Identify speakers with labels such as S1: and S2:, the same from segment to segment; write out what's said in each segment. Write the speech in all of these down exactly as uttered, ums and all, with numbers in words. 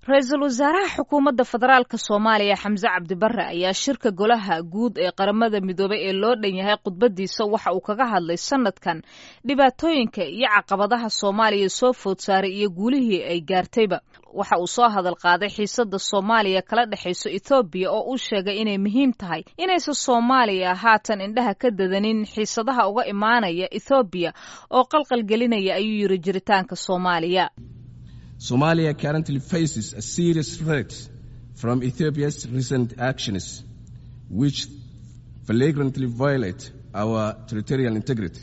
S1: ra-iisul wasaaraha xukuumadda federaalka Soomaaliya Xamse Cabdi Barre ayaa shirka golaha guud ee qaramada midoobay ee loo dhan yahay khudbadiisa waxa uu kaga hadlay sanadkan dhibaatooyinka iyo caqabadaha Soomaaliya soo food saaray iyo guulihii ay gaartayba. Waxa uu soo hadal qaaday xiisadda Soomaaliya kala dhaxayso Ethiopia oo uu sheegay inay muhiim tahay inaysan Soomaaliya haatan indhaha ka dadanin xiisadaha uga imaanaya Ethiopia oo qalqal gelinaya ayuu yiri jiritaanka Soomaaliya.
S2: Somalia currently faces a serious threat from Ethiopia's recent actions, which flagrantly violate our territorial integrity.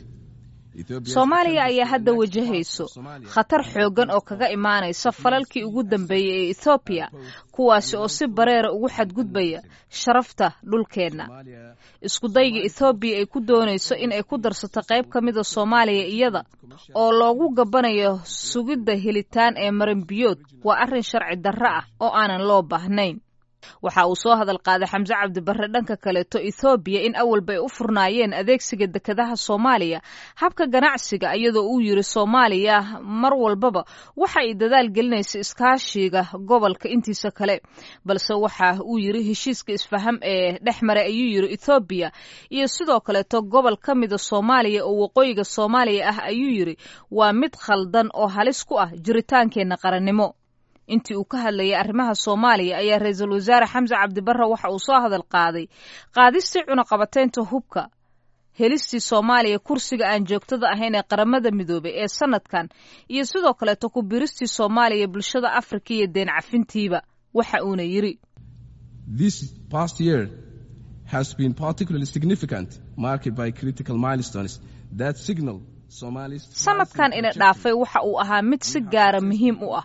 S1: Soomaaliya ayaa hadda wajahayso khatar xoogan oo kaga imaanaysa falalkii ugu dambeeyay ee Ethiopia kuwaasi oo si bareer ugu xadgudbaya sharafta dhulkeena. Isku dayga Ethiopia ay ku doonayso in ay ku darsato qayb kamid ah Soomaaliya iyada oo loogu gabanayo sugidda helitaan ee marinbiyood waa arrin sharci darro ah oo aanan loo baahnayn. Waxa uu soo hadal qaaday Xamse Cabdi Barre dhanka kaleeto Ethiopia in awalba ay u furnaayeen adeegsiga dekedaha Soomaaliya habka ganacsiga iyadoo uu yiri Soomaaliya mar walbaba waxa ay dadaal gelinaysaa iskaashiga gobolka intiisa kale balse waxa uu yiri heshiiska isfaham ee dhexmaray ayuu yiri Ethiopia iyo sidoo kaleeto gobol kamid ah Soomaaliya oo waqooyiga Soomaaliya ah ayuu yiri waa mid khaldan oo halis ku ah jiritaankeena qarannimo. intii uu ka hadlayay arrimaha Soomaaliya ayaa ra-iisul wasaare Xamse Cabdi Barre waxa uu soo hadal qaaday qaadistii cunaqabateynta hubka helistii Soomaaliya kursiga aan joogtada ahayn ee qaramada midoobay ee sanadkan iyo sidoo kale ku biristii Soomaaliya bulshada Afrika iyo deen cafintiiba waxa uu yiri
S2: This past year has been particularly significant, marked by critical milestones that signal
S1: sanadkan ina dhaafay waxa uu ahaa mid si gaar muhiim u ah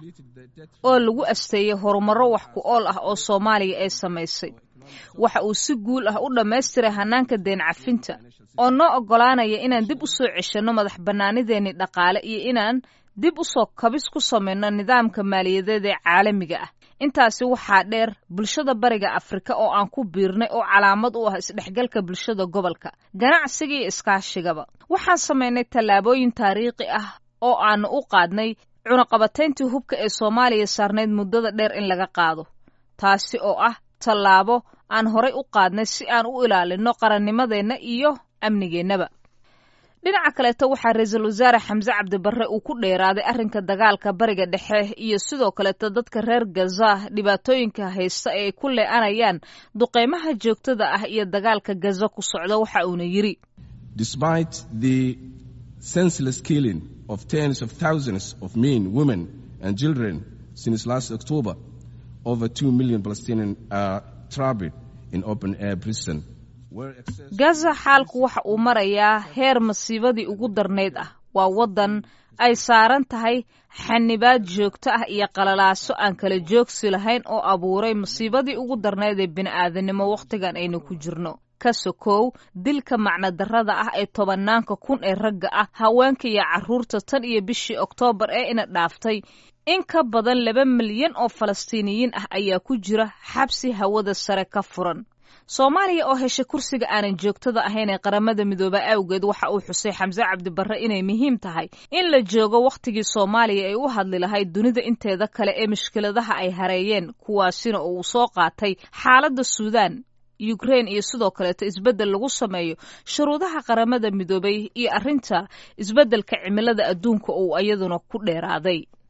S1: oo lagu asteeyay horumaro wax ku ool ah oo Soomaaliya ay sameysay. Waxa uu si guul ah u dhameystiray hanaanka deen cafinta oo noo ogolaanaya inaan dib u soo ceshano madax banaanideeni dhaqaale iyo inaan dib u soo kabis ku sameeyno nidaamka maaliyadeed ee caalamiga ah. intaasi waxaa dheer bulshada bariga Afrika oo aan ku biirnay oo calaamad u ah isdhexgalka bulshada gobolka ganacsiga iyo iskaashigaba. Waxaan sameynay tallaabooyin taariikhi ah oo aan u qaadnay cunaqabateyntii hubka ee Soomaaliya saarneyd muddada dheer in laga qaado taasi oo ah tallaabo aan horay u qaadnay si aan u ilaalino qarannimadeena iyo amnigeennaba. dhinaca kaleeto waxaa ra-iisul wasaare Xamse Cabdi Barre uu ku dheeraaday arrinka dagaalka bariga dhexe iyo sidoo kaleeto dadka reer Gaza dhibaatooyinka haysta ee ku leeanayaan duqeymaha joogtada ah iyo dagaalka Gaza ku socda waxa uu yiri
S2: Despite the senseless killing of tens of thousands of men, women and children since last October, over two million Palestinians are trapped in open air prison.
S1: Gaza xaalku waxa uu marayaa heer masiibadii ugu darneyd ah waa wadan ay saaran tahay xanibaad joogto ah iyo qalalaaso aan kala joogsi lahayn oo abuuray masiibadii ugu darneyd ee bini'aadanimo waqtigan aynu ku jirno ka sokow dilka macna darrada ah ee tobanaanka kun ee ragga ah haweenka iyo carruurta tan iyo bishii Oktoobar ee ina dhaaftay in ka badan laba milyan oo Falastiiniyiin ah ayaa ku jira xabsi hawada sare ka furan. Soomaaliya oo heshay kursiga aanan joogtada ahayn ee qaramada midoobay awgeed waxa uu xusay Xamse Cabdi Barre inay muhiim tahay in la joogo waqtigii Soomaaliya ay u hadli lahayd dunida inteeda kale ee mushkiladaha ay hareeyeen kuwaasina uu soo qaatay xaaladda Suudaan, Ukraine iyo sidoo kale isbedel lagu sameeyo shuruudaha qaramada midoobay iyo arrinta isbedelka cimilada adduunka oo iyaduna ku dheeraaday.